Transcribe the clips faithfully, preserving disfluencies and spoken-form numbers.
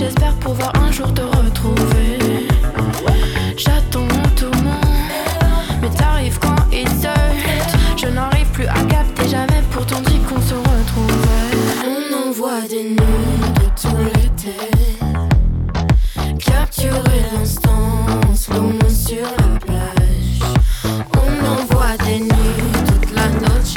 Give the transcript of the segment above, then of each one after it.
j'espère pouvoir un jour te retrouver. J'attends mon tournant, mais t'arrives quand il saute. Je n'arrive plus à capter, j'avais pourtant dit qu'on se retrouvait. On envoie des nudes de tout l'été, capturer l'instant, slow-mo sur la plage. On envoie des nudes toute la noche,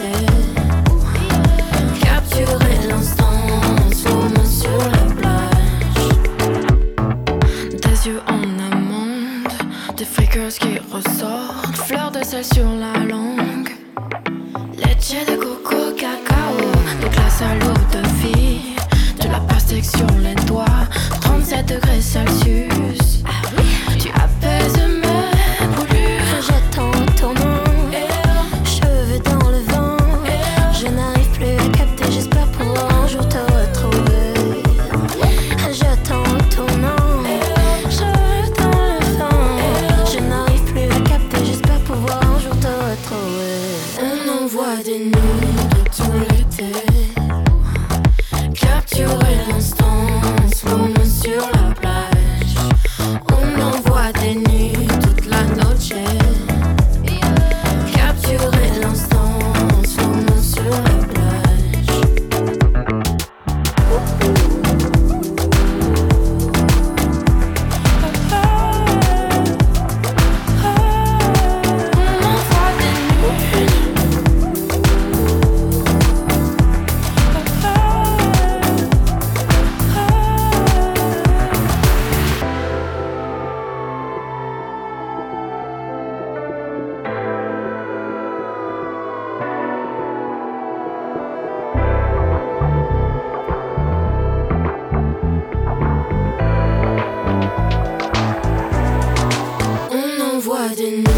capturer l'instant, slow-mo sur la plage. Des yeux en amande, des freakers qui ressortent, fleurs de sel sur la langue, leche de coco, cacao, de glace à l'eau de vie, de la pastèque sur les doigts, trente-sept degrés Celsius. Tu apaises mes brûlures. J'attends au tournant, cheveux dans le vent. Je n'arrive plus à capter, j'espère pouvoir un jour te retrouver. J'attends au tournant, cheveux dans le vent. Je n'arrive plus à capter, j'espère pouvoir un jour te retrouver. On envoie des nudes de tout l'été, capturer l'instant, slow-mo sur la plage. On envoie des nuits toute la noche, capturer l'instant, slow-mo sur la plage. On envoie des nuits. On envoie des nuits.